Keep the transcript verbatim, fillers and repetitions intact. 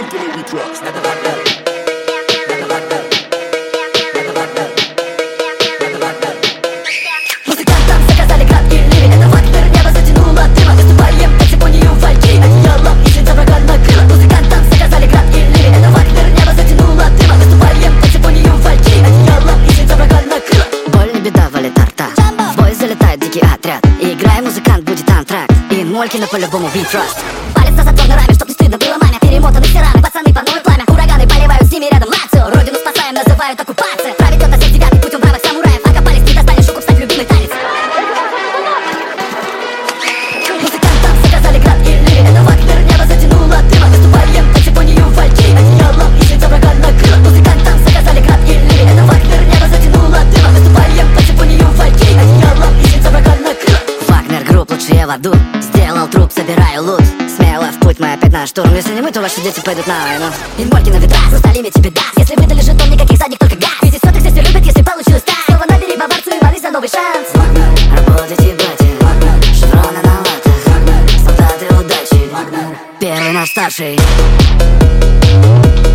Музыкантам заказали краткие ливень. Это Вагнер, небо затянуло дыма. Выступаем по симфонию вальки. Одеялом и свет врага накрыло. Музыкантам заказали краткие ливень. Это Вагнер, небо затянуло дыма. Выступаем по симфонию вальки. Одеялом и свет врага накрыло. Боль не беда, валит арта. В бой залетает дикий отряд. И играй, музыкант, будет антракт. И Молькина по-любому we trust. Палец на затвор на раме, чтоб не стыдно было маме. Перемотаны все рамы, пацаны по новой пламя. Ураганы поливают с ними рядом Лацио. Родину спасаем, называют оккупация. Проведет нас девятый путем бравых самураев. Окопались, не достанешь руку, встать любимый танец. Музыкантам заказали краткие ливень. Это Вагнер, небо затянуло дыма. Выступаем по симфонию вальки. Одеялом и свет врага накрыло. Музыкантам заказали краткие ливень. Это Вагнер, небо затянуло дыма. Выступаем по симфонию вальки. Одеялом и свет врага накрыло. Вагнер групп, лучше я в аду. Сделал труп, собираю лут. Смело в путь, мы опять на штурм. Если не мы, то ваши дети пойдут на войну. Инмольки на ветрах, хрусталими тебе даст. Если выдали жетон, никаких задних, только газ. Видеть сотых здесь все любят, если получилось так. Снова набери баварцу и молись за новый шанс. Работайте, братья, шевроны на латах. Солдаты удачи, первый наш старший.